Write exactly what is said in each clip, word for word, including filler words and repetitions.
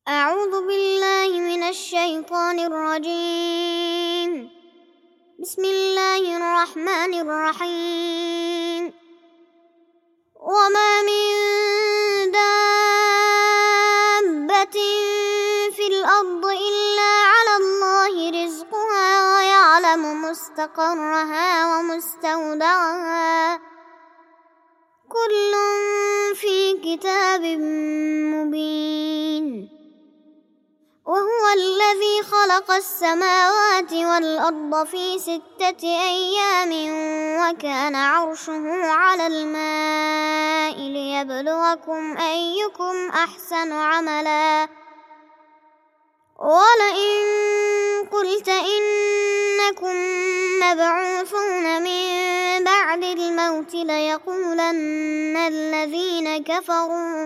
أعوذ بالله من الشيطان الرجيم. بسم الله الرحمن الرحيم. وما من دابة في الأرض إلا على الله رزقها ويعلم مستقرها ومستودعها كل في كتاب مبين. وهو الذي خلق السماوات والأرض في ستة أيام وكان عرشه على الماء ليبلوكم أيكم أحسن عملا. ولئن قلت إنكم مبعوثون من بعد الموت ليقولن الذين كفروا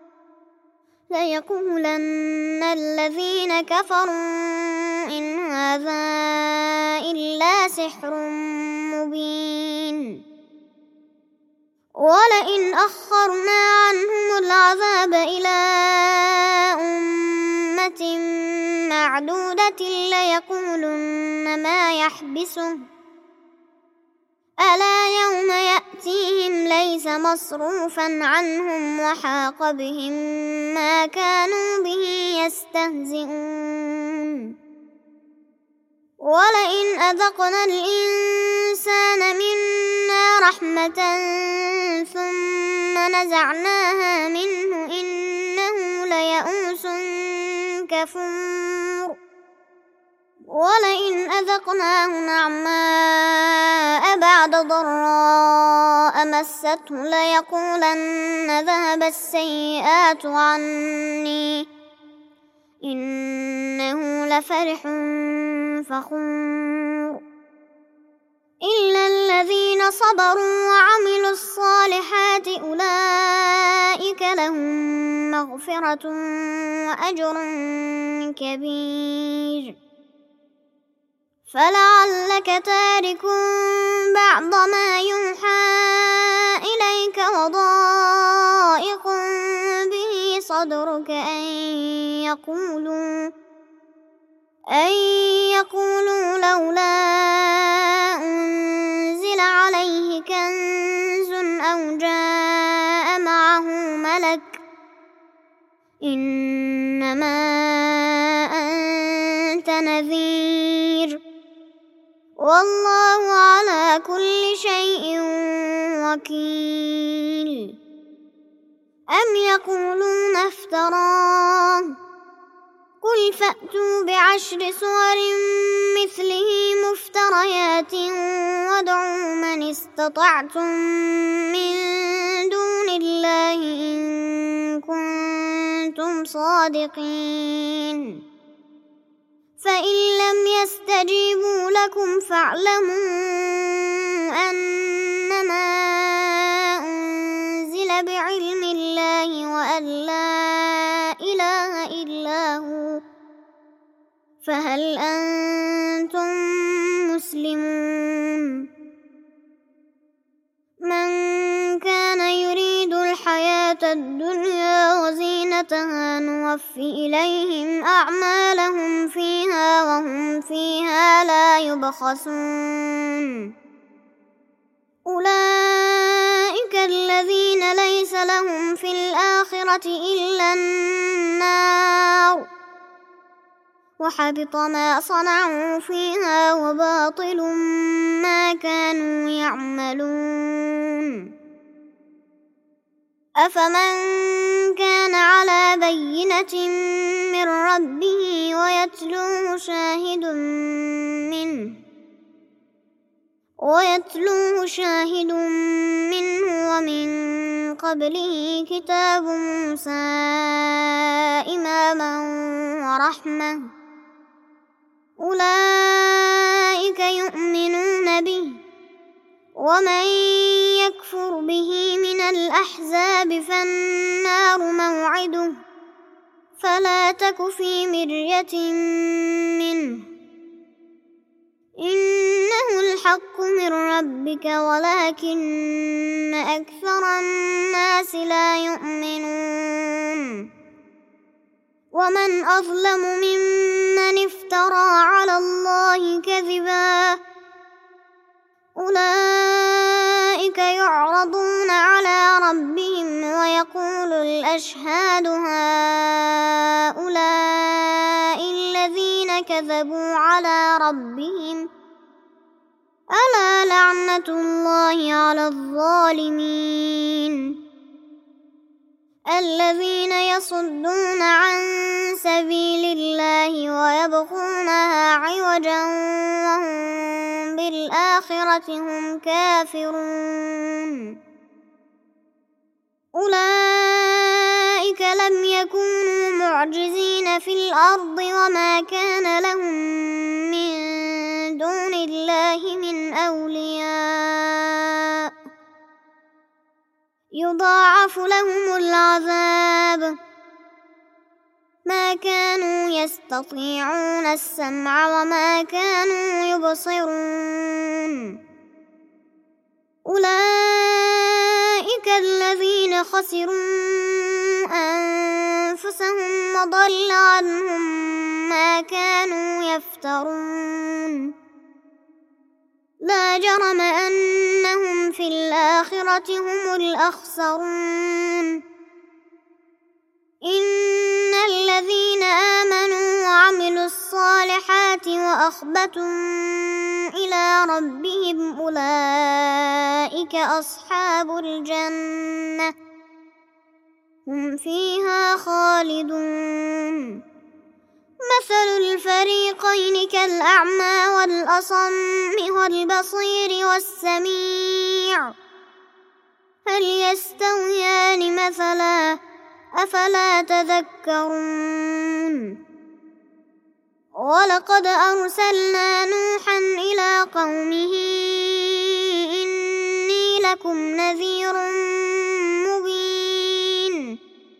ليقولن الذين كفروا إن هذا إلا سحر مبين. ولئن أخرنا عنهم العذاب إلى أمة معدودة ليقولن ما يحبسه ألا يوم يأتيهم ليس مصروفا عنهم وحاق بهم ما كانوا به يستهزئون. ولئن أذقنا الإنسان منا رحمة ثم نزعناها منه إنه ليئوس كفور. ولئن أذقناه نعماء بعد ضراء مسته ليقولن ذهب السيئات عني إنه لفرح فخور. إلا الذين صبروا وعملوا الصالحات أولئك لهم مغفرة وأجر كبير. فلعلك تارك بعض ما يوحى إليك وضائق به صدرك أن يقولوا أن يقولوا لولا أنزل عليه كنز أو جاء معه ملك إنما أنت نذير والله على كل شيء وكيل. أم يقولون افتراه قل فأتوا بعشر سور مثله مفتريات وادعوا من استطعتم من دون الله إن كنتم صادقين. فإن لم يستجيبوا لكم فاعلموا أنما أنزل بعلم الله وأن لا إله إلا هو فهل أنتم مسلمون. من كان يريد الحياة الدنيا وزينتها نوفي إليهم أعمالهم فيها وهم فيها لا يبخسون. أولئك الذين ليس لهم في الآخرة إلا النار وحبط ما صنعوا فيها وباطل ما كانوا يعملون. أفمن كان على بينة من ربه ويتلوه شاهد منه ويتلوه شاهد منه ومن قبله كتاب موسى إماما ورحمة أولئك يؤمنون به. ومن يكفر به من الأحزاب فالنار موعده فلا تك في مرية منه إنه الحق من ربك ولكن أكثر الناس لا يؤمنون. ومن أظلم ممن افترى على الله كذبا أولئك يعرضون على ربهم ويقول الأشهاد هؤلاء الذين كذبوا على ربهم ألا لعنة الله على الظالمين الذين يصدون عن سبيل الله ويبغونها عوجا وهم بالآخرة هم كافرون أولئك لم يكونوا معجزين في الأرض وما كان لهم من دون الله من أولياء يضاعف لهم العذاب ما كانوا يستطيعون السمع وما كانوا يبصرون أولئك الذين خسروا أنفسهم وضل عنهم ما كانوا يفترون لا جرم أنهم في الآخرة هم الأخسرون إن الذين آمنوا وعملوا الصالحات وأخبتوا إلى ربهم أولئك أصحاب الجنة هم فيها خالدون مثل الفريقين كالأعمى والأصم والبصير والسميع هل يستويان مثلا أفلا تذكرون ولقد أرسلنا نوحا إلى قومه إني لكم نذير مبين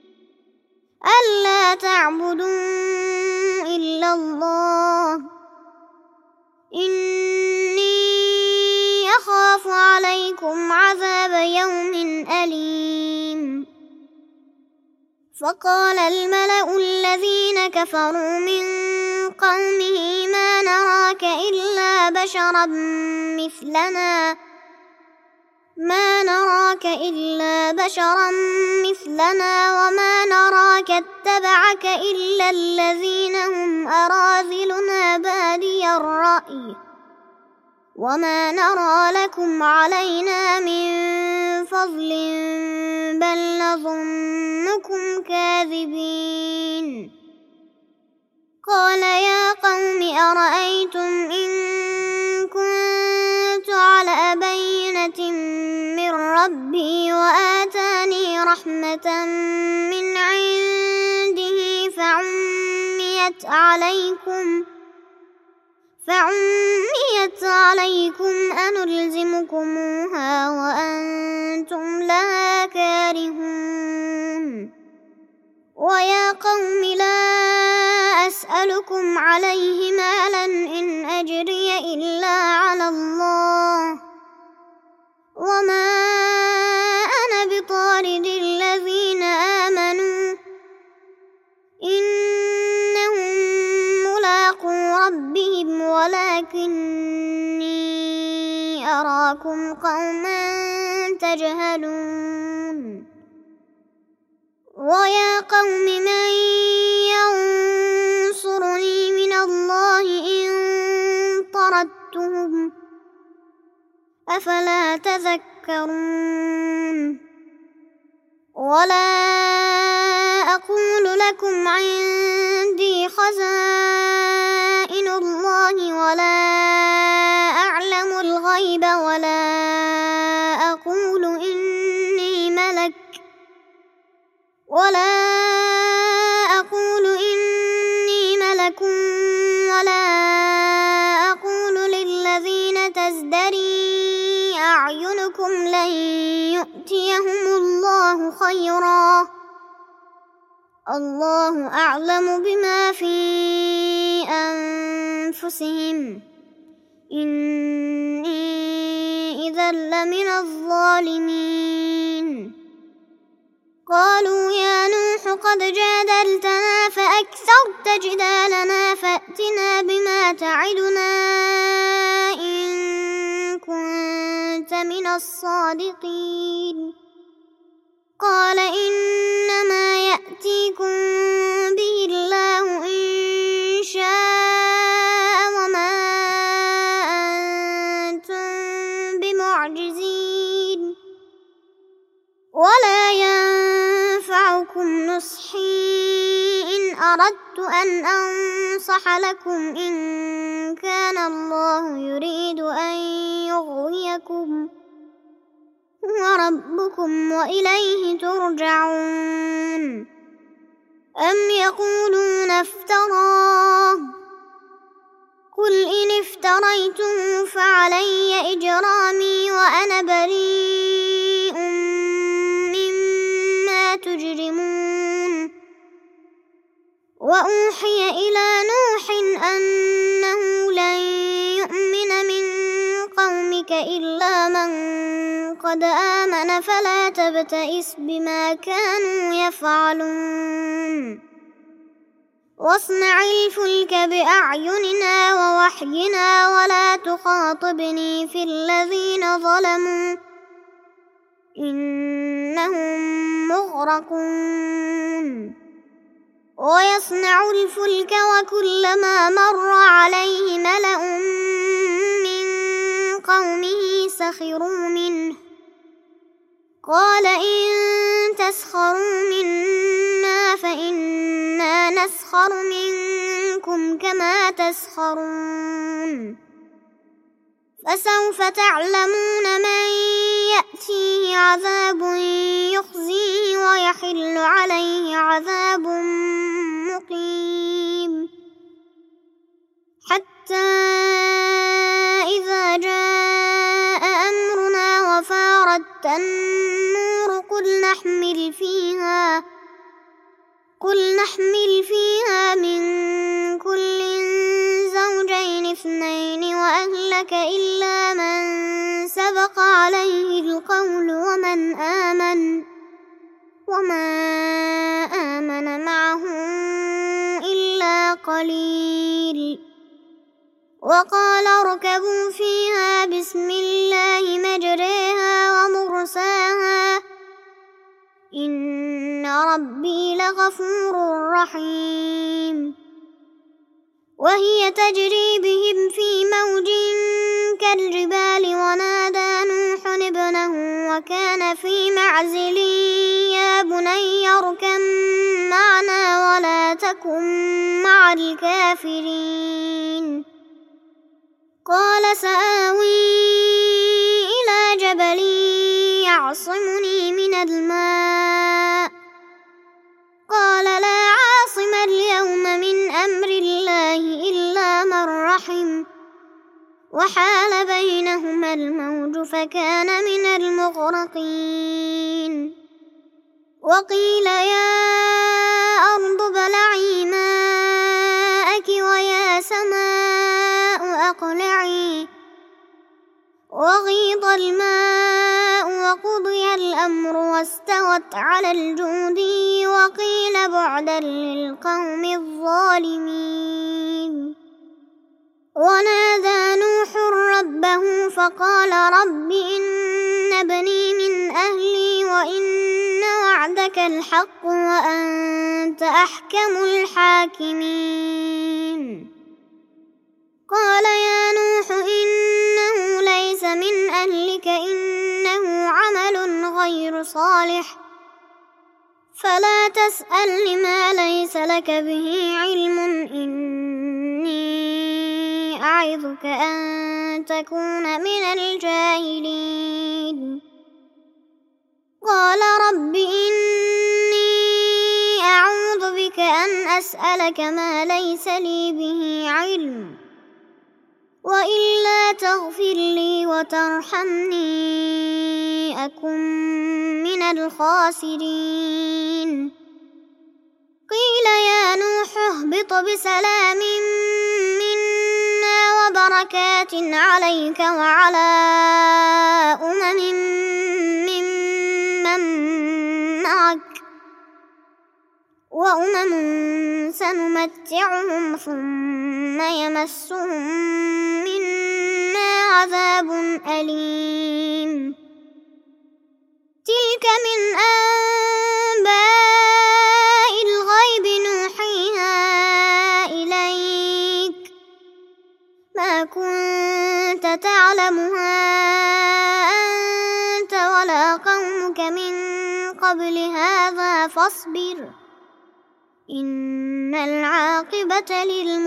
ألا تعبدوا إلا الله إني أخاف عليكم عذاب يوم أليم فقال الملأ الذين كفروا من قومه ما نراك إلا بشرا مثلنا ما نراك إلا بشرا مثلنا وما نراك اتبعك إلا الذين هم أراذلنا بادي الرأي وما نرى لكم علينا من فضل بل نظنكم كاذبين قال يا قوم أرأيتم إن كنت على بينة من ربي وآتاني رحمة من عنده فعميت عليكم فعميت عليكم أنلزمكموها وأنتم لها كارهون ويا قوم لا أسألكم عليه مالا إن أجري إلا على الله وما أنا بطارد الذين آمنوا إنهم ملاقو ربهم ولكني أراكم قوما تجهلون ويا قوم من ينصرني من الله إن طردتهم أفلا تذكرون ولا أقول لكم عندي خزائن الله ولا أعلم الغيب ولا أقول إني ملك ولا أقول إني ملك ولا أقول للذين تزدري أعينكم لن يؤتيهم الله خيرا الله أعلم بما في أنفسهم إني إذا لمن الظالمين قالوا يا نوح قد جادلتنا فأكثرت أكثرت جدالنا فأتنا بما تعدنا إن كنت من الصادقين قال إنما يأتيكم به الله إن شاء وما أنتم بمعجزين ولا ينفعكم نصحي إن أردت أن أنصح لكم إن كان الله يريد أن يغويكم هو ربكم وإليه ترجعون أم يقولون افتراه قل إن افتريته فعلي إجرامي وأنا بريء مما تجرمون وأوحي إلى نوح أنه لن يؤمن من قومك إلا من قد آمن فلا تبتئس بما كانوا يفعلون واصنع الفلك بأعيننا ووحينا ولا تخاطبني في الذين ظلموا إنهم مغرقون ويصنع الفلك وكلما مر عليه ملأ من قومه سخروا منه قال إن تسخروا منا فإنا نسخر منكم كما تسخرون فسوف تعلمون من يأتيه عذاب يخزيه ويحل عليه عذاب مقيم حتى إذا جاء أمرنا وفارت النور قل نحمل فيها قل نحمل فيها من كل زوجين اثنين وأهلك إلا من سبق عليه القول ومن آمن وما آمن معه إلا قليل وقال اركبوا فيها بسم الله مجريها ومرساها إن ربي لغفور رحيم وهي تجري بهم في موج كالجبال ونادى نوح ابنه وكان في معزل يا بني اركب معنا ولا تكن مع الكافرين قال سآوي إلى جبل يعصمني من الماء قال لا عاصم اليوم من أمر الله إلا من رحم وحال بينهما الموج فكان من المغرقين وقيل يا أرض ابلعي ماءك ويا سماء أقلعي وغيض الماء وقضي الأمر واستوت على الجود وقيل بعدا للقوم الظالمين ونادى نوح ربه فقال رب إن ابني من أهلي وإن وعدك الحق وأنت أحكم الحاكمين قال يا نوح إنه ليس من أهلك إنه عمل غير صالح فلا تسأل لما ليس لك به علم إني أعظك أن تكون من الجاهلين قال رب إني أعوذ بك أن أسألك ما ليس لي به علم وإلا تغفر لي وترحمني أكن من الخاسرين قيل يا نوح اهبط بسلام منا وبركات عليك وعلى أمم ممن معك وأمم سنمتعهم ثم يمسهم منا عذاب أليم تلك من أنباء الغيب نوحيها إليك ما كنت تعلمها أنت ولا قومك من قبل هذا فاصبر إن العاقبة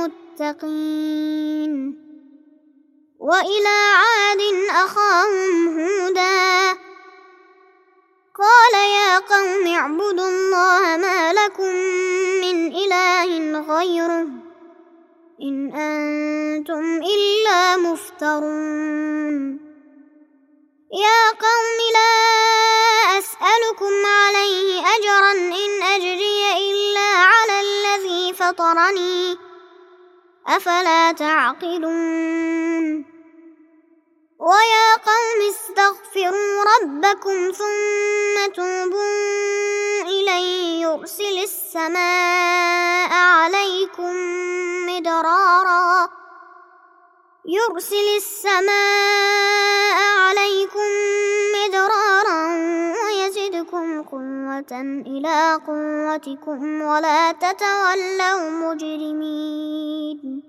للمتقين وإلى عاد أخاهم هودا قال يا قوم اعبدوا الله ما لكم من إله غيره إن أنتم إلا مفترون يا قوم لا أسألكم عليه أجرا إن أجري إلا على الذي فطرني أفلا تعقلون ويا قوم استغفروا ربكم ثم توبوا إليه يرسل السماء عليكم مدرارا يرسل السماء عليكم مدرارا ويزدكم قوة إلى قوتكم ولا تتولوا مجرمين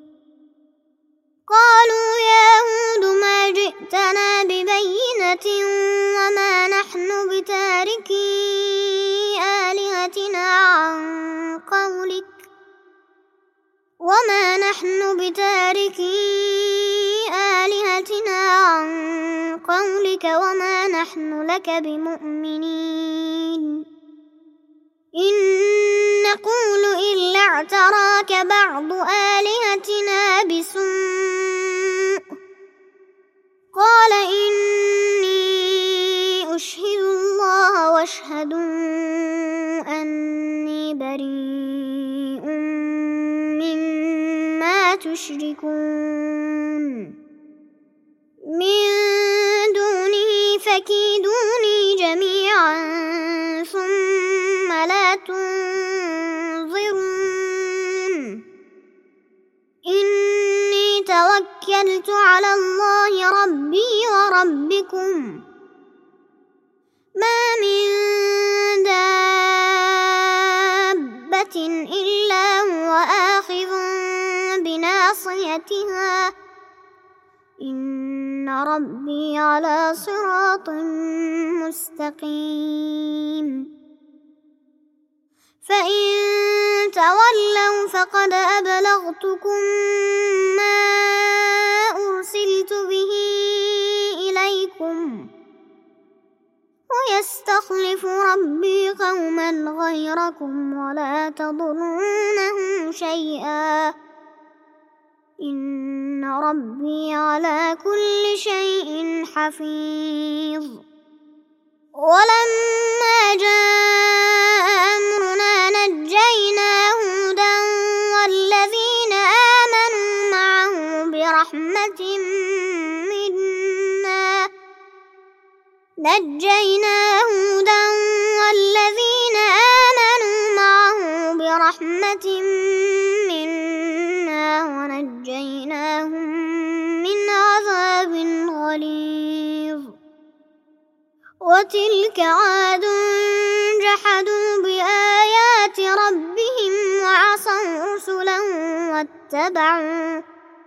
قالوا يا هود ما جئتنا ببينة وما نحن بتاركي آلهتنا عن قولك وما نحن بتاركي آلهتنا عن قولك وما نحن لك بمؤمنين إن نقول إلا اعتراك بعض آلهتنا بسوء قال إني أشهد الله واشهدوا أني بريء مما تشركون من دونه فكيدوني جميعا ثم لا تنظرون إني توكلت على الله ربي وربكم ما من دابة إلا هو آخذ بناصيتها إن ربي على صراط مستقيم فإن تولوا فقد أبلغتكم ما أرسلت به إليكم ويستخلف ربي قوما غيركم ولا تضرونه شيئا إن ربي على كل شيء حفيظ ولما جاء أمرنا نجينا هودا والذين آمنوا معه برحمة منا نجينا هودا والذين آمنوا معه برحمة منا ونجيناهم من عذاب غليظ وتلك عاد جحدوا بآيات ربهم وعصوا رسله واتبعوا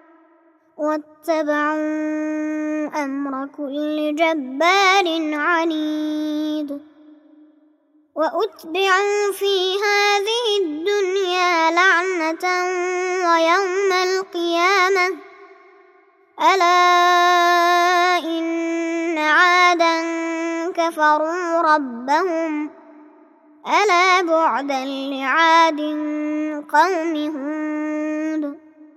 واتبعوا أمر كل جبار عنيد وأتبعوا في هذه الدنيا لعنة ويوم القيامة ألا إن عادا كفروا ربهم ألا بعدا لعاد قوم هود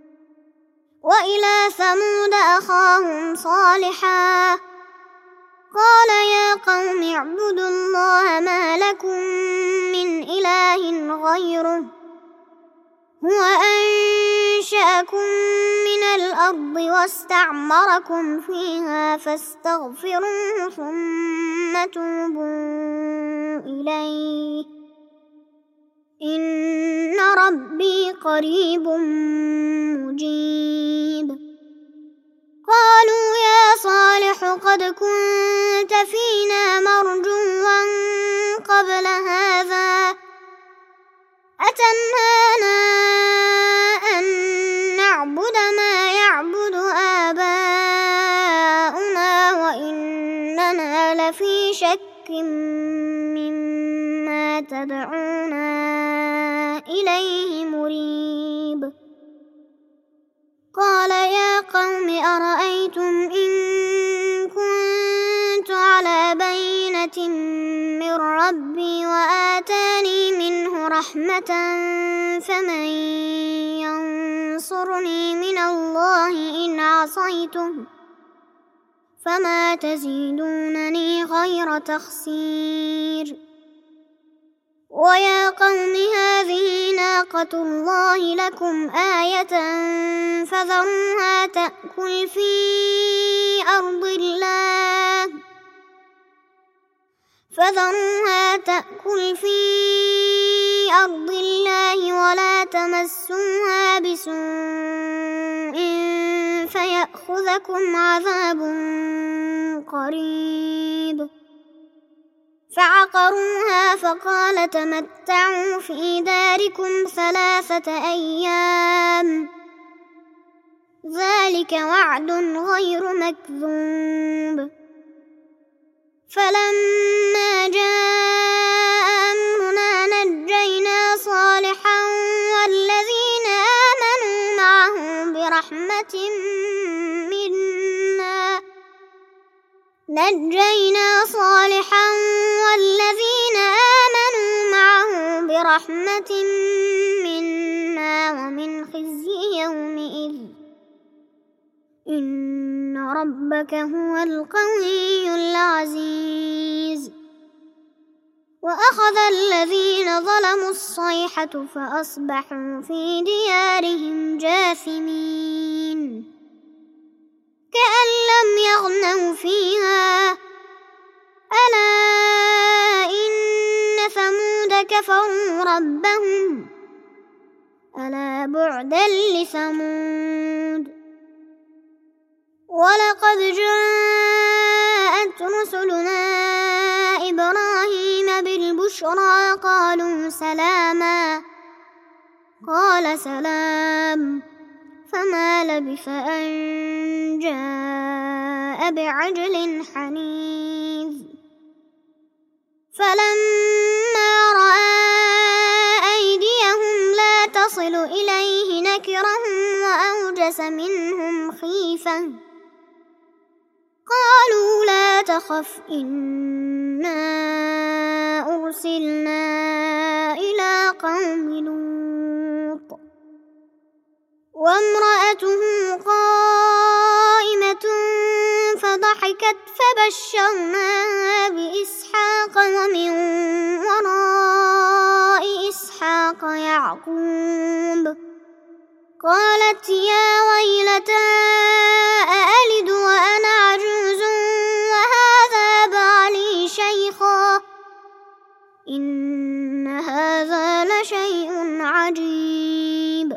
وإلى ثمود أخاهم صالحا قال يا قوم اعبدوا الله ما لكم من إله غيره هو أنشأكم من الأرض واستعمركم فيها فاستغفروه ثم توبوا إليه إن ربي قريب مجيب. قالوا يا صالح قد كنت فينا مرجوا قبل هذا أتنهانا أن نعبد ما يعبد آباؤنا وإننا لفي شك مما تدعونا إليه مريب. قال يا قوم أرأيتم إن كنت على بينة من ربي وآتاني منه رحمة فمن ينصرني من الله إن عصيته فما تزيدونني غير تخسير. ويا قوم هذه ناقة الله لكم آية فذروها تأكل في أرض الله فذروها تأكل في أرض الله ولا تمسوها بسوء فيأخذكم عذاب قريب. فعقروها فقال تمتعوا في داركم ثلاثة أيام ذلك وعد غير مكذوب. فلما جاء أمرنا نجينا صالحا والذين آمنوا معه برحمة منا نجينا صالحا والذين آمنوا معه برحمة منا ومن خزي يومئذ إن ربك هو القوي العزيز. وأخذ الذين ظلموا الصيحة فأصبحوا في ديارهم جاثمين كأن لم يغنوا فيها ألا إن ثمود كفروا ربهم ألا بعدا لثمود. ولقد جاءت رسلنا إبراهيم بالبشرى قالوا سلاما قال سلام فما لبث أن جاء بعجل حنيذ. فلما رأى أيديهم لا تصل إليه نكرهم وأوجس منهم خيفة قالوا لا تخف إنا أرسلنا إلى قوم لوط وامرأته قائمة فضحكت فبشرناها بإسحاق ومن وراء إسحاق يعقوب قالت يا ويلتى أألد وأنا عجوز وهذا بعلي شيخا إن هذا لشيء عجيب.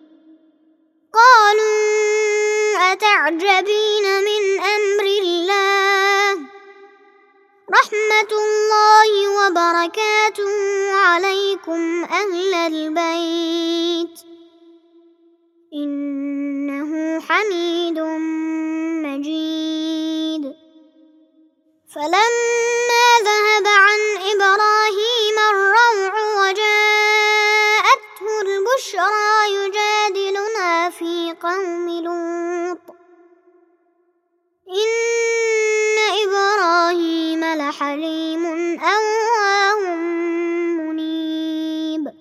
قالوا أتعجبين من أمر الله رحمة الله وبركاته عليكم أهل البيت إنه حميد مجيد. فلما ذهب عن إبراهيم الروع وجاءته البشرى يجادلنا في قوم لوط إن إبراهيم لحليم أواه منيب.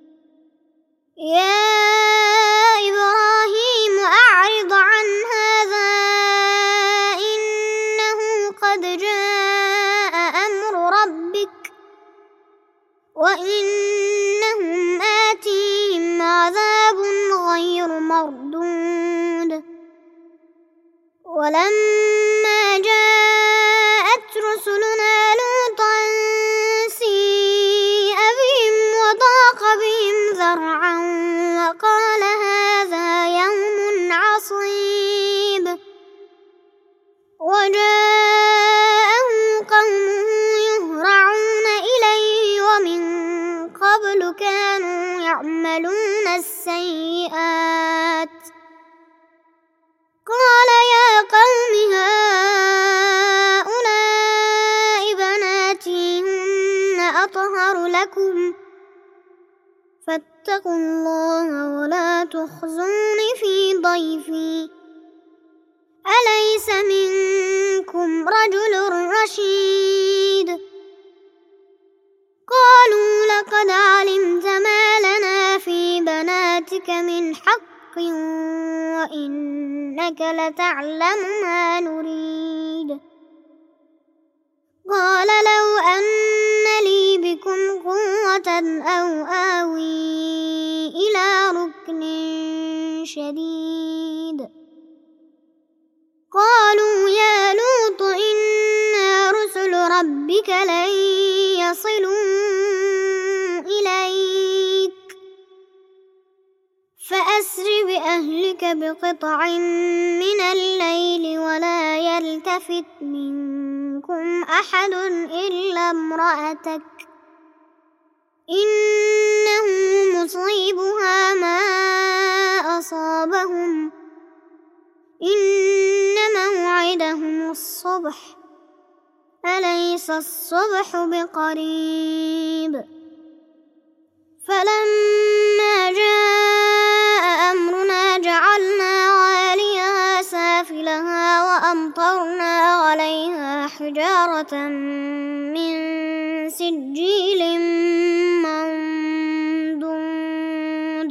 يا إبراهيم أعرض عن هذا إنه قد جاء أمر ربك وإنهم آتيهم عذاب غير مردود. ولما جاءت رسلنا لوطا سيء بهم وضاق يعملون السيئات. قال يا قوم هؤلاء بناتي هن أطهر لكم فاتقوا الله ولا تخزون في ضيفي أليس منكم رجل رشيد. قالوا لقد علمت ما لنا في بناتك من حق وإنك لتعلم ما نريد. قال لو أن لي بكم قوة أو آوي إلى ركن شديد. قالوا يا لوط إنا رسل ربك لن يصلوا إليك فأسر بأهلك بقطع من الليل ولا يلتفت منكم أحد إلا امرأتك إنه مصيبها ما أصابهم إن موعدهم الصبح أليس الصبح بقريب. فلما جاء أمرنا جعلنا عاليها سافلها وأمطرنا عليها حجارة من سجيل منضود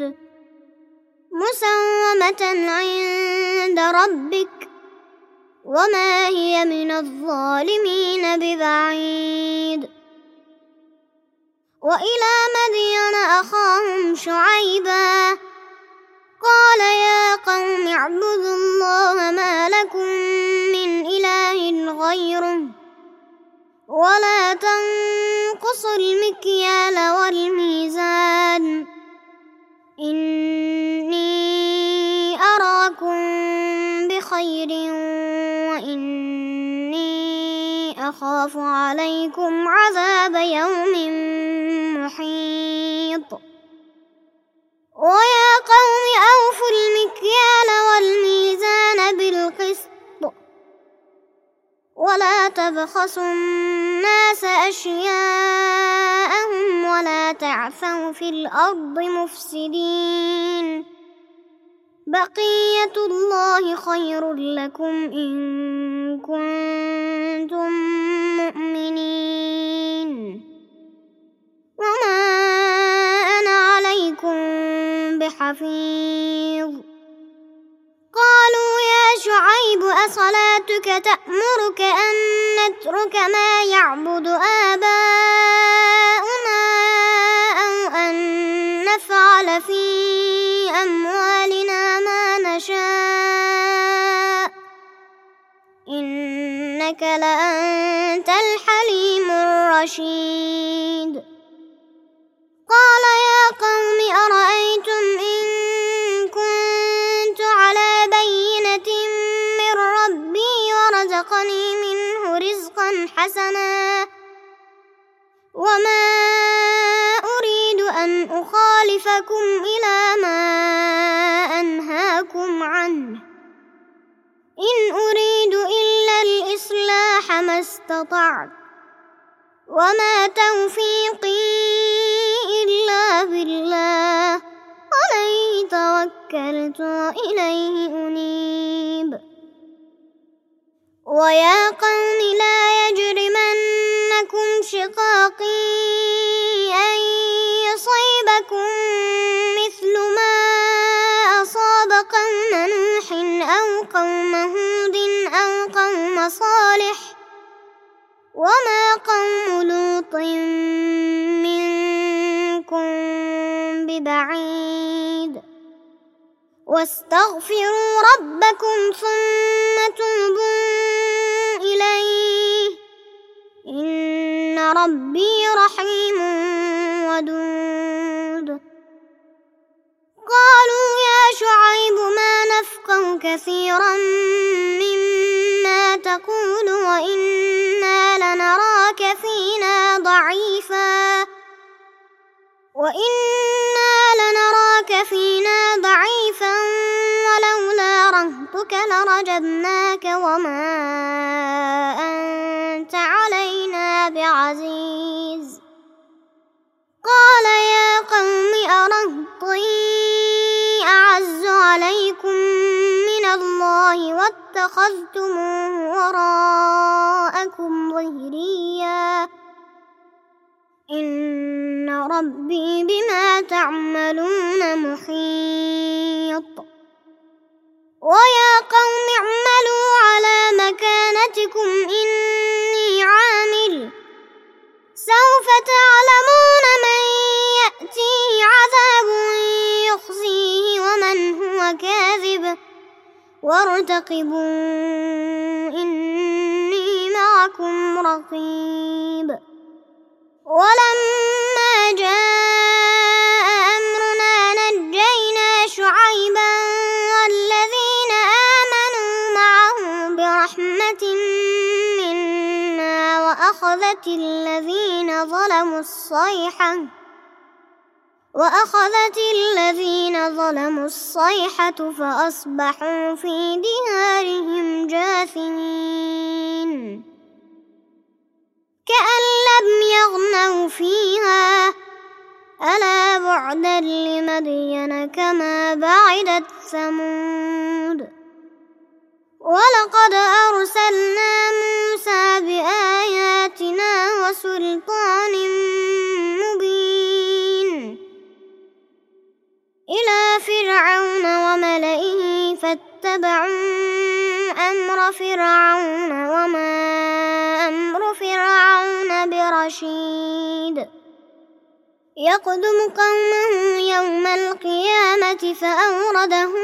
مسومة عند ربك وما هي من الظالمين ببعيد. وإلى مدين أخاهم شعيبا قال يا قوم اعبدوا الله ما لكم من إله غيره ولا تنقصوا المكيال والميزان إني أراكم بخير وإني أخاف عليكم عذاب يوم محيط. ويا قوم أوفوا المكيال والميزان بالقسط ولا تبخسوا الناس أشياءهم ولا تعثوا في الأرض مفسدين بقية الله خير لكم إن كنتم مؤمنين وما أنا عليكم بحفيظ. قالوا يا شعيب أصلاتك تأمرك أن نترك ما يعبد آباؤنا أو أن نفعل في أموالنا ما نشاء إنك لأنت الحليم الرشيد. قال يا قوم أرأيتم إن كنت على بينة من ربي ورزقني منه رزقا حسنا وما أريد أن أخالفكم إلى ما أنهاكم عنه إن أريد إلا الإصلاح ما استطعت وما توفيقي إلا بالله عليه توكلت وإليه أنيب. ويا قوم لا يجرمنكم شقاقي أن يصيبكم مثل ما أصاب قوم نوح أو قوم هود أو قوم صالح وما قوم لوط منكم ببعيد. واستغفروا ربكم ثم توبوا إليه إن ربي رحيم ودود. قالوا يا شعيب ما نفقه كثيرا مما تقول وإنا لنراك فينا ضعيفا وإنا ربك لرجمناك وما أنت علينا بعزيز. قال يا قوم أرهطي أعز عليكم من الله واتخذتموه وراءكم ظهريا إن ربي بما تعملون محيط. ويا قوم اعملوا على مكانتكم إني عامل سوف تعلمون من يأتيه عذاب يخزيه ومن هو كاذب وارتقبوا إني معكم رقيب. ولما جاء أمرنا نجينا شعيبا والذين آمنوا معه برحمة منا وأخذت الذين ظلموا الصيحة وأخذت الذين ظلموا الصيحة فأصبحوا في ديارهم جاثمين كأن لم يغنوا فيها ألا بعدا لمدين كما بعدت ثمود. ولقد أرسلنا موسى بآياتنا وسلطان مبين إلى فرعون وملئه فاتبعوا أمر فرعون وما أمر فرعون برشيد. يقدم قومه يوم القيامة فأوردهم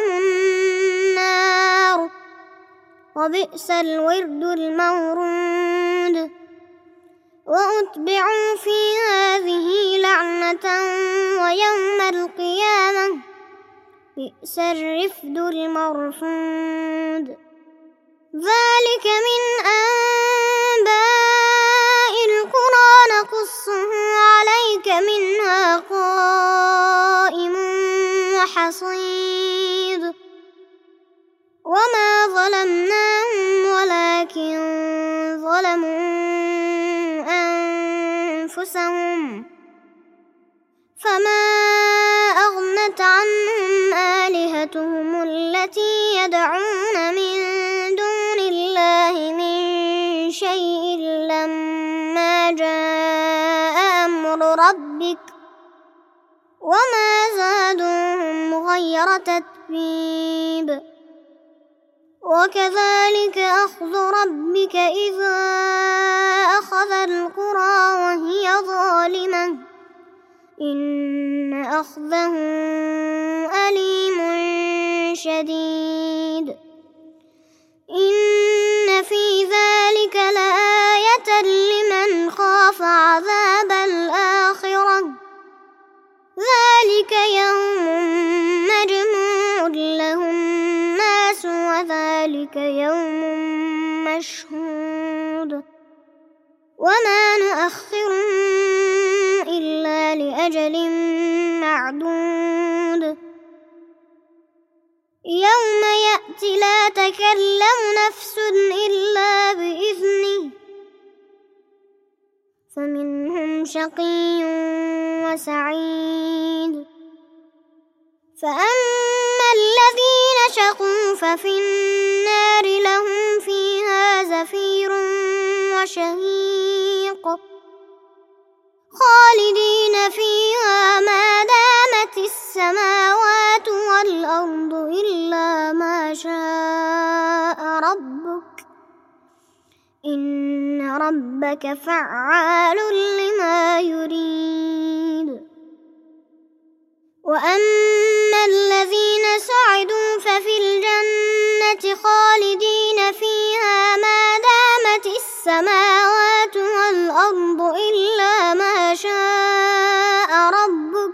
النار وبئس الورد المورود. وأتبعوا في هذه لعنة ويوم القيامة بئس الرفد المرفود. ذلك من أنباء القرى نقصه عليك منها قائم وحصيد. وما ظلمناهم ولكن ظلموا أنفسهم فما أغنت عنهم آلهتهم التي يدعون من دون الله من شيء لما جاء أمر ربك وما زادوهم غير تتبيب. وكذلك أخذ ربك إذا أخذ القرى وهي ظالمة إن أخذه أليم شديد. إن في ذلك لآية لمن خاف عذاب الآخرة ذلك يوم مجموع له الناس وذلك يوم مشهود. وما نؤخره إلا لأجل معدود. يوم يأتي لا تكلم نفس إلا بإذنه فمنهم شقي وسعيد. فأما الذين شقوا ففي النار لهم فيها زفير وشهيق خالدين فيها ما دامت السماوات والأرض إلا ما شاء ربك إن ربك فعال لما يريد. وأما الذين سعدوا ففي الجنة خالدين فيها ما دامت السماوات والأرض إلا ما شاء ربك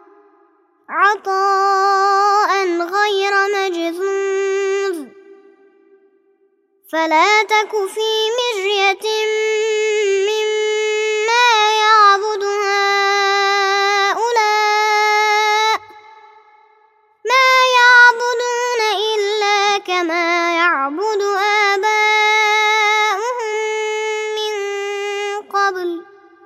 عطاء غير مجذوذ. فلا تك في مرية مما يعبد هؤلاء ما يعبدون إلا كما يعبد آباؤهم من قبل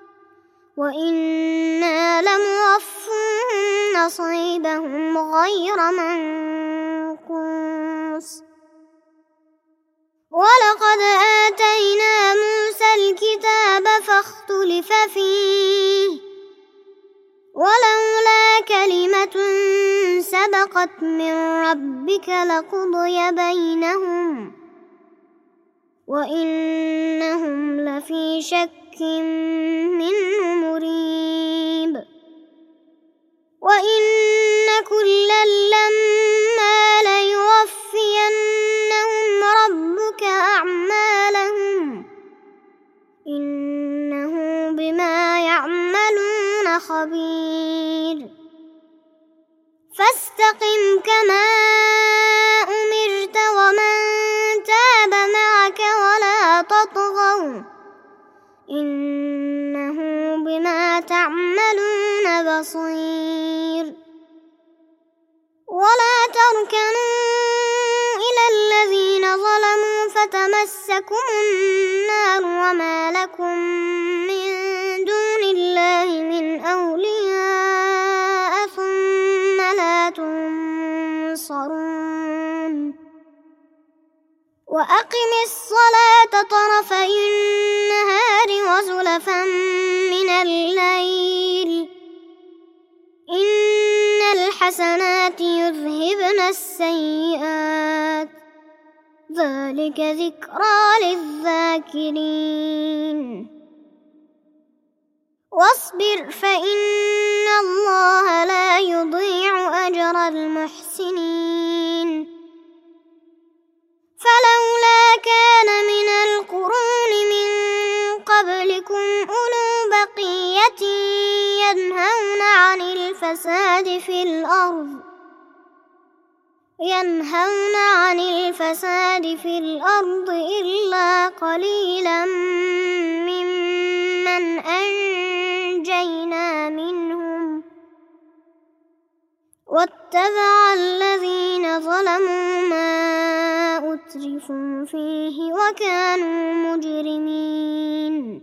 وإنا لموفوهم نصيبهم غير منقوص ولقد آتينا موسى الكتاب فاختلف فيه ولولا كلمة سبقت من ربك لقضي بينهم وإنهم لفي شك منه مريب وإن كلا لما ليوفينهم ربك أعمالهم إنه بما يعملون خبير فاستقم كما أمرت ومن تاب معك ولا تطغوا إنه بما تعملون بصير ولا تركنوا إلى الذين ظلموا فتمسكم النار وما لكم من دون الله من أولياء ثم لا تنصرون وأقم الصلاة طرفي النهار وزلفا من الليل إن الحسنات يذهبن السيئات ذلك ذكرى للذاكرين واصبر فإن الله لا يضيع أجر المحسنين فلولا كان من القرون من قبلكم أولو بقية ينهون عن الفساد في الأرض ينهون عن الفساد في الأرض إلا قليلا ممن أنجينا منهم واتبع الذين ظلموا ما أترفوا فيه وكانوا مجرمين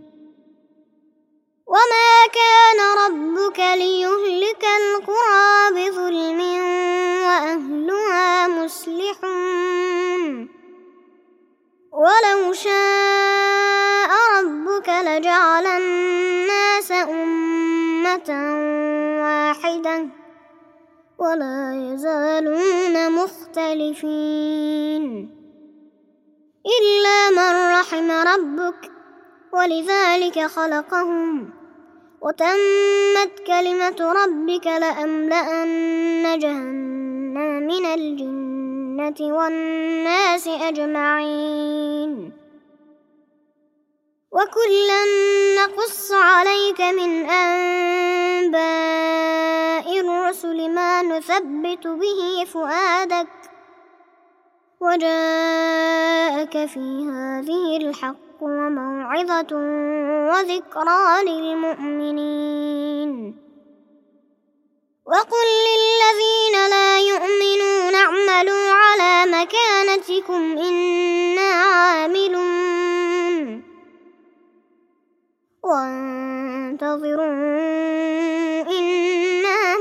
وما كان ربك ليهلك القرى بظلم وأهلها مصلحون ولو شاء ربك لجعل الناس أمة واحدة ولا يزالون مختلفين إلا من رحم ربك ولذلك خلقهم وتمت كلمة ربك لأملأن جهنم من الجنة والناس أجمعين وكلا نقص عليك من أنباء الرسل ما نثبت به فؤادك وجاءك في هذه الحق وموعظة وذكرى للمؤمنين وقل للذين لا يؤمنون اعملوا على مكانتكم إنا عاملون وانتظروا إنا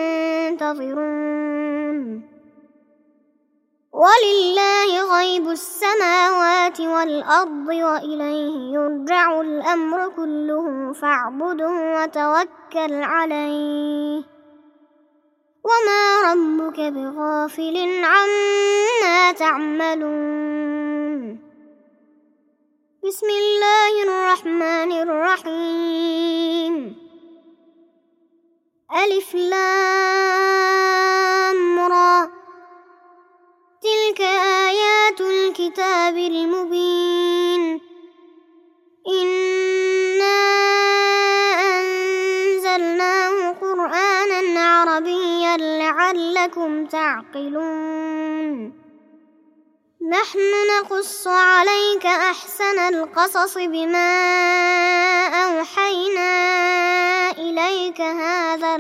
منتظرون ولله غيب السماوات والأرض وإليه يرجع الأمر كله فاعبده وتوكل عليه وما ربك بغافل عما تعملون بسم الله الرحمن الرحيم ألف لام را تلك آيات الكتاب المبين إنا أنزلناه قرآنا عربيا لعلكم تعقلون نحن نقص عليك أحسن القصص بما أوحينا إليك هذا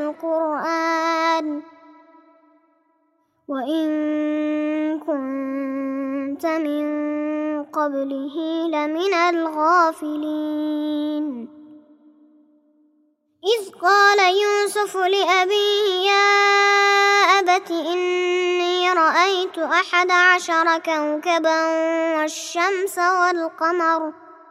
القرآن وإن كنت من قبله لمن الغافلين إذ قال يوسف لأبيه يا أبت إني رأيت أحد عشر كوكبا والشمس والقمر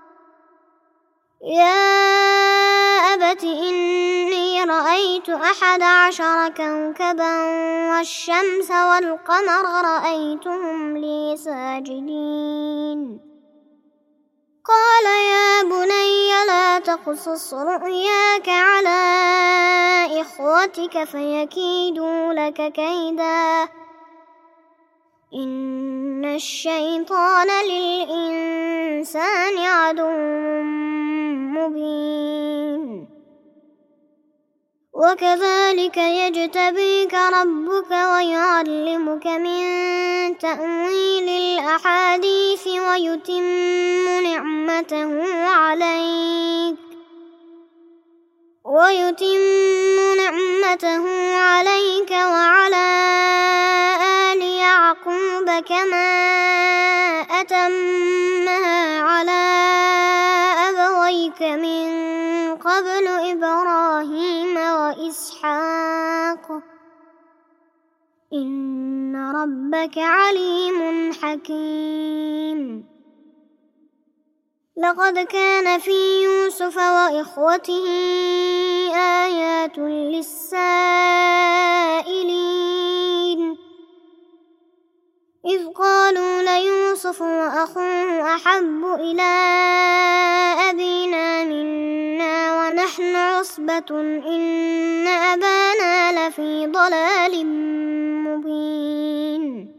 يا أبت إني رأيت أحد عشر كوكبا والشمس والقمر رأيتهم لي ساجدين قال يا بني لا تقصص رؤياك على إخوتك فيكيدوا لك كيدا إن الشيطان للإنسان عدو مبين وكذلك يجتبيك ربك ويعلمك من تأويل الأحاديث ويتم نعمته عليك ويتم نعمته عليك وعلى آل يعقوب كما أتمها على أبويك من قبل إبراهيم وإسحاق إن ربك عليم حكيم لقد كان في يوسف وإخوته آيات للسائلين إذ قالوا ليوسف وأخوه أحب إلى أبينا منا ونحن عصبة إن أبانا لفي ضلال مبين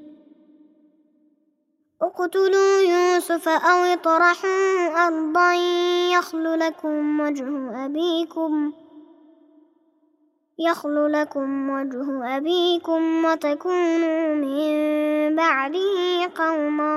اقتلوا يوسف أو اطرحوه أرضا يخل لكم وجه أبيكم يخل لكم وجه أبيكم وتكونوا من بعده قوما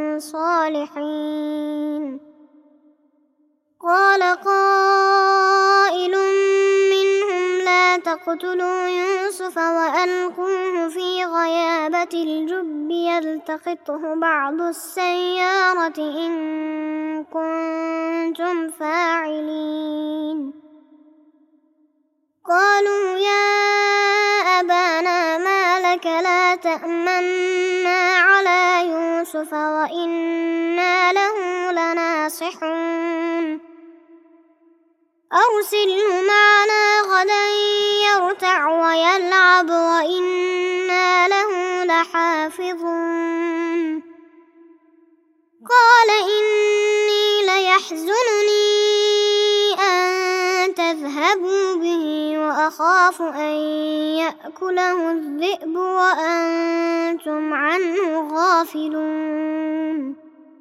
صالحين قال قائل منهم لا تقتلوا يوسف وألقوه في غيابة الجب يلتقطه بعض السيارة إن كنتم فاعلين قالوا يا أبانا ما لك لا تأمنا على يوسف وإنا له لناصحون أرسله معنا غدا يرتع ويلعب وإنا له لحافظون قال إني ليحزنني أن تذهبوا به وأخاف أن يأكله الذئب وأنتم عنه غافلون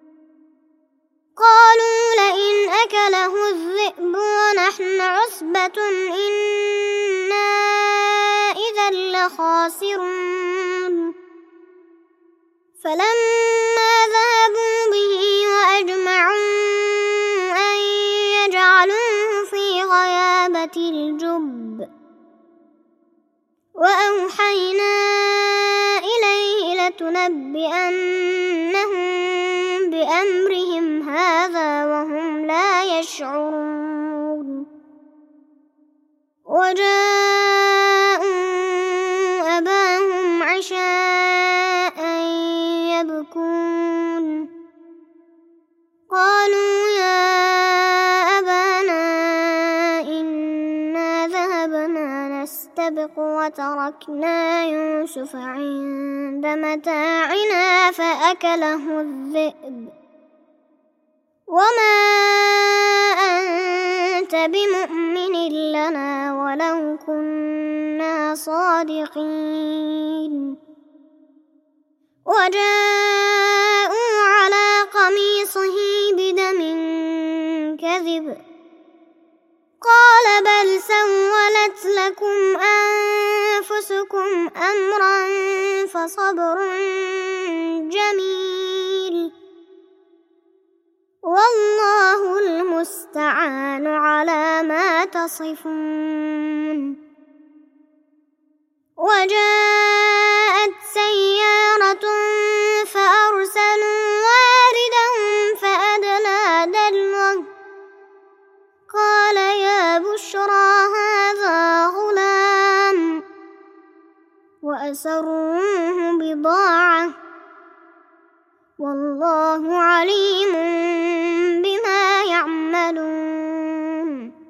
قالوا لئن أكله الذئب ونحن عصبة إنا إذا لخاسرون فلما ذهبوا به وأجمعوا أن يجعلوه في غيابة الجب وأوحينا إليه لتنبئنهم بأمرهم هذا وهم لا يشعرون وجاءوا أباهم عشاء يبكون قالوا يا أبانا إنا ذهبنا نستبق وتركنا يوسف عند متاعنا فأكله الذئب وما أنت بمؤمن لنا ولو كنا صادقين وجاءوا على قميصه بدم كذب قال بل سولت لكم أنفسكم أمرا فصبر جميل والله المستعان على ما تصفون وجاءت سيارة فأرسلوا وأسروه بضاعة والله عليم بما يعملون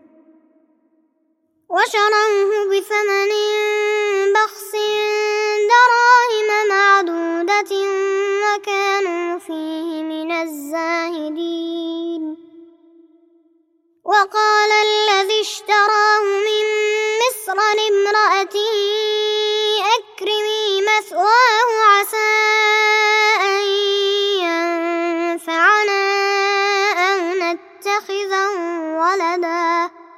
وشروه بثمن بخس دراهم معدودة وكانوا فيه من الزاهدين وقال الذي اشتراه من مصر لامرأته أكرمي مثواه عسى أن ينفعنا أو نتخذه ولدا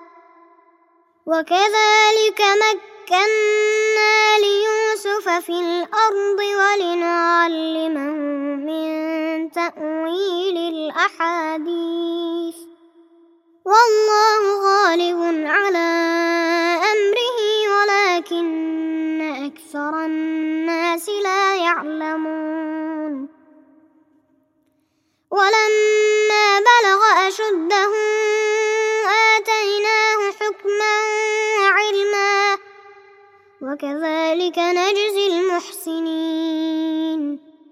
وكذلك مكنا ليوسف في الأرض ولنعلمه من تأويل الأحاديث والله غالب على أمره ولكن أكثر الناس لا يعلمون ولما بلغ أشده آتيناه حكما وعلما وكذلك نجزي المحسنين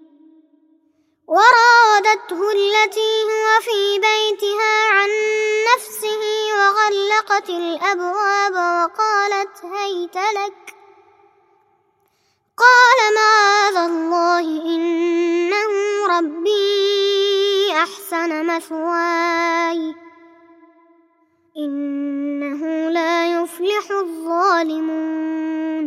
وراودته التي هو في بيتها عن نفسه وغلقت الأبواب وقالت هيت لك قال معاذ الله إنه ربي أحسن مثواي إنه لا يفلح الظالمون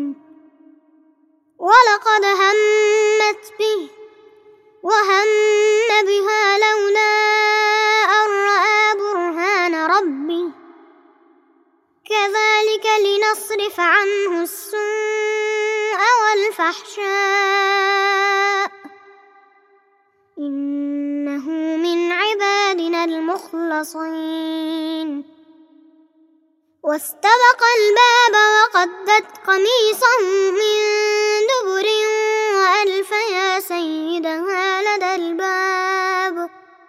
ولقد همت به وهم بها لولا أن رأى برهان ربه كذلك لنصرف عنه السوء والفحشاء إنه من عبادنا المخلصين واستبق الباب وقدت قميصه من دبر وألف يا سيدها لدى الباب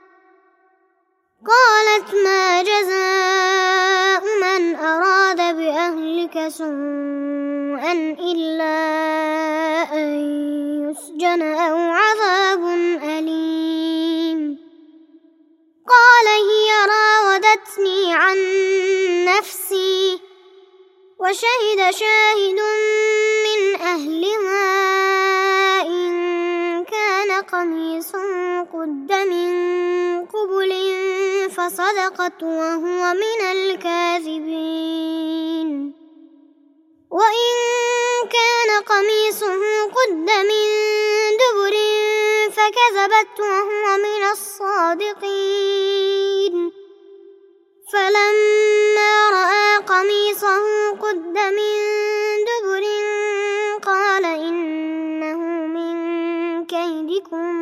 قالت ما جزاء من أراد بأهلك سوءا إلا أن يسجن أو عذاب أليم قال هي راودتني عن نفسي وشهد شاهد من أهلها إن كان قميصه قد من قبل فصدقت وهو من الكاذبين وإن كان قميصه قد من دبر فكذبت وهو من الصادقين فلما رأى قميصه قد من دبر قال إنه من كيدكم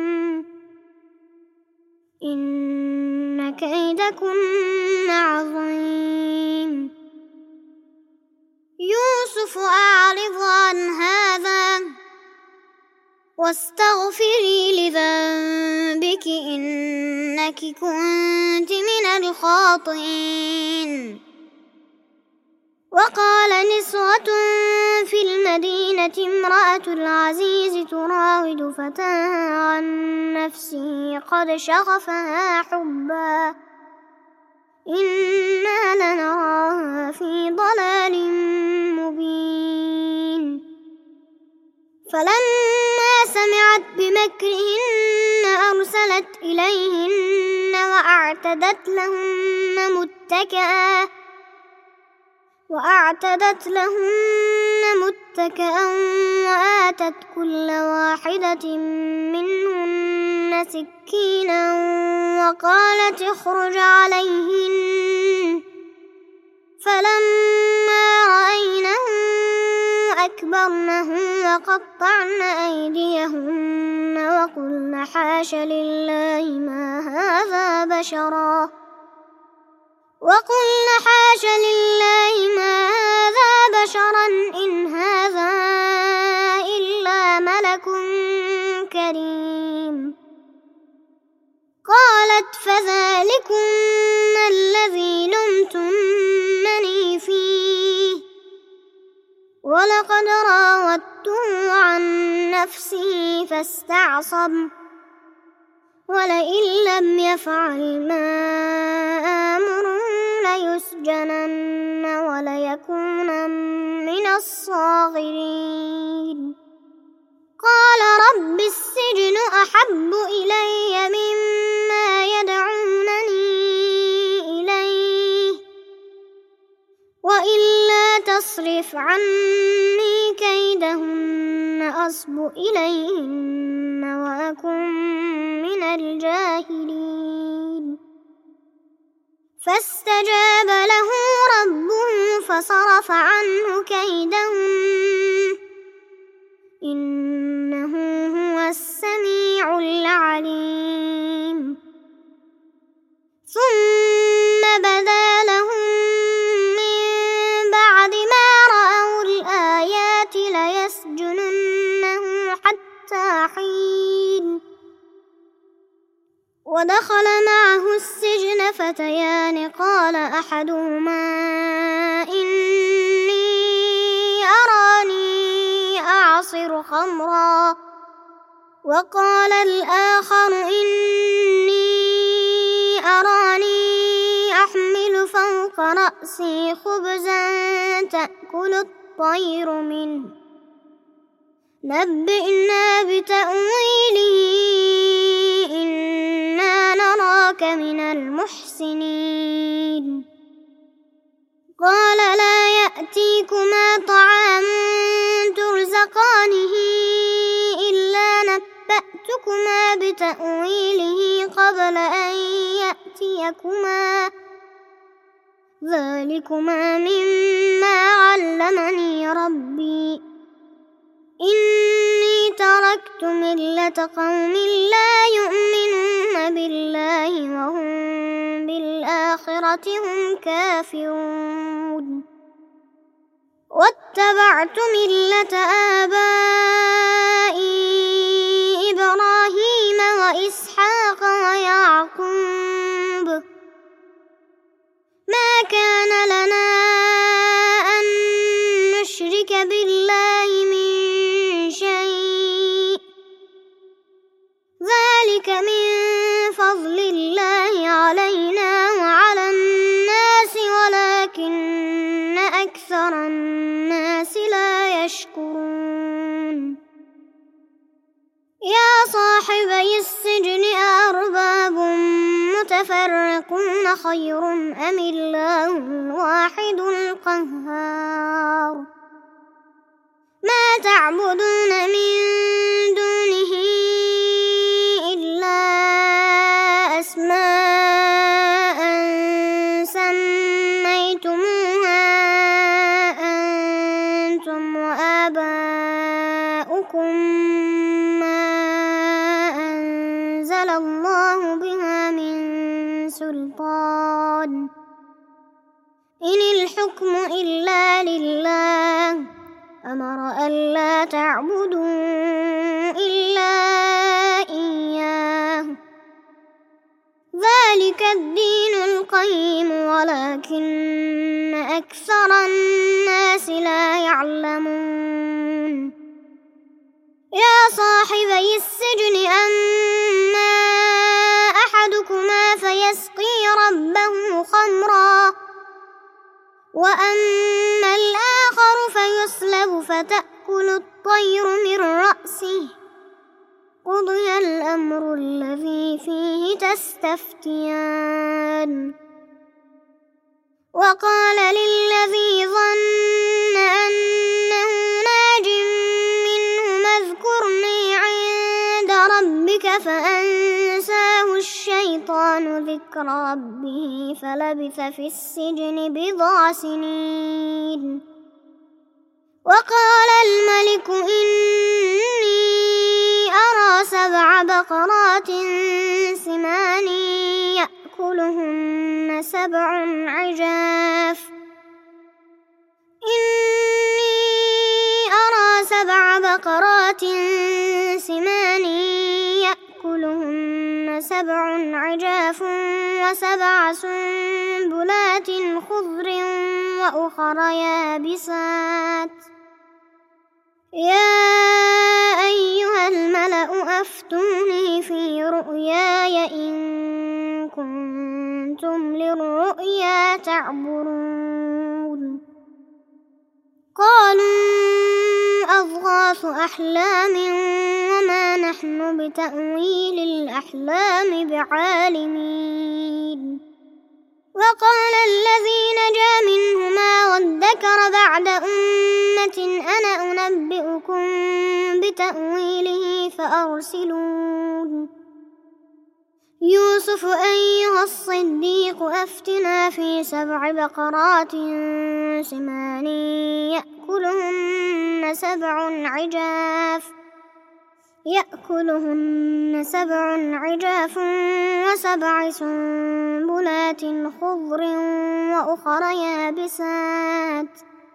إن كيدكن عظيم يوسف أعرض عن هذا واستغفري لذنبك إنك كنت من الخاطئين وقال نسوة في المدينة امرأة العزيز تراود فتاها عن نفسه قد شغفها حبا إنا لنراها في ضلال مبين فلما سمعت بمكرهن أرسلت إليهن وأعتدت لهن متكئا وأعتدت لهن متكئا وآتت كل واحدة منهن سكينا وقالت اخرج عليهن فلما رأينه أكبرنه وقطعن أيديهن وقلن حاش لله ما هذا بشرا وقلن حاش لله ما هذا بشرا إن هذا إلا ملك كريم قالت فذلكن الذي لمتنني فيه ولقد راودت فراودته عن نفسه فاستعصم ولئن لم يفعل ما آمره ليسجنن وليكونن من الصاغرين قال رب السجن أحب إلي مما يدعونني إليه وإلا تصرف عني كيدهن أصب إليهن وأكن من الجاهلين فاستجاب له ربه فصرف عنه كيدهن إنه هو السميع العليم ثم بدا لهم من بعد ما رأوا الآيات ليسجننه حتى حين ودخل معه السجن فتيان قال أحدهما إني أراني أعصر خمرا وقال الآخر إني أراني أحمل فوق رأسي خبزا تأكل الطير منه نبئنا بتأويله إنا نراك من المحسنين قال لا يأتيكما طعام ترزقانه إلا نبأتكما بتأويله قبل أن يأتيكما ذلكما مما علمني ربي إني تركت ملة قوم لا يؤمنون بالله وهم بالآخرة هم كافرون واتبعت ملة آبائي إبراهيم وإسحاق ويعقوب ما كان لنا أن نشرك بالله من شيء ذلك من فضل الله علينا وعلى الناس ولكن أكثر الناس لا يشكرون يا صاحبي السجن أأرباب متفرقون خير أم الله الواحد القهار ما تعبدون من دونه إلا أسماء سميتموها أنتم وآباؤكم ما أنزل الله بها من سلطان إن الحكم إلا لله أمر ألا تعبدوا إلا إياه ذلك الدين القيم ولكن أكثر الناس لا يعلمون يا صاحبي السجن أما أحدكما فيسقي ربه خمرا وأما الآخر فيصلب فتأكل الطير من رأسه قضي الأمر الذي فيه تستفتيان وقال للذي ظن أنه ناج منهما اذكرني عند ربك فأنساه الشيطان ذكر ربه فلبث في السجن بضع سنين وقال الملك إني أرى سبع بقرات سمان يأكلهن سبع عجاف إني أرى سبع بقرات سمان يأكلهن سبع عجاف وسبع سنبلات خضر وأخر يابسات يا أيها الملأ أفتوني في رؤياي إن كنتم للرؤيا تعبرون قالوا أضغاث أحلام وما نحن بتأويل الأحلام بعالمين وقال الذي نجا منهما وادكر بعد أمة أنا أنبئكم بتأويله فأرسلون يوسف أيها الصديق أفتنا في سبع بقرات سمان يأكلهن سبع عجاف يأكلهن سبع عجاف وسبع سنبلات خضر وأخر يابسات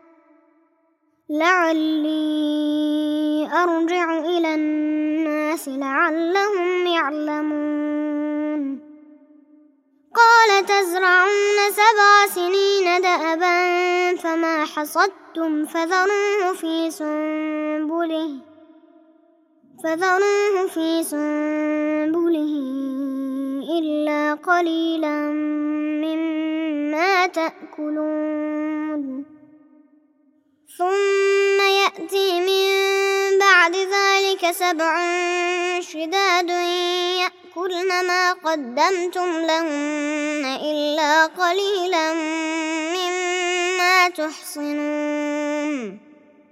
لعلي أرجع إلى الناس لعلهم يعلمون قال تزرعون سبع سنين دأبا فما حصدتم فذروه في سنبله فذروه في سنبله إلا قليلا مما تأكلون ثم يأتي من بعد ذلك سبع شداد يأكلن ما قدمتم لهن إلا قليلا مما تحصنون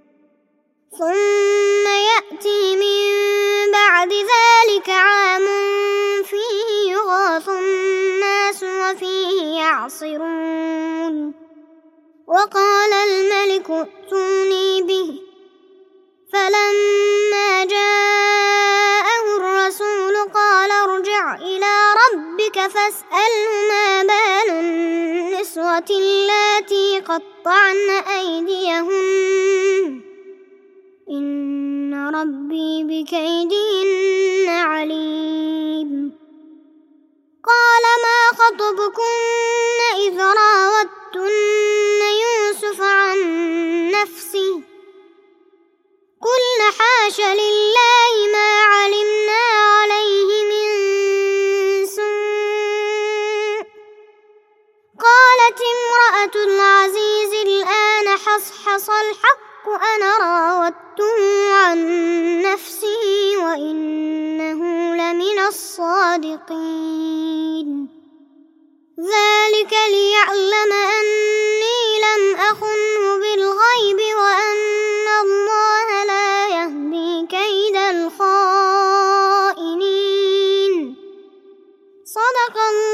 ثم يأتي من بعد ذلك عام فيه يغاث الناس وفيه يعصرون وقال الملك ائتوني به فلما جاءه الرسول قال ارجع إلى ربك فاسأله ما بال النسوة اللاتي قطعن أيديهن إن ربي بكيدهن عليم قال ما خطبكن إذ راوتن يوسف عن نفسه قلن حاش لله ما علمنا عليه من سوء قالت امرأة العزيز الآن حصحص الحق أنا راودته عن نفسه وإنه لمن الصادقين ذلك ليعلم أني لم أخنه بالغيب وأن الله لا يهدي كيد الخائنين صدق الله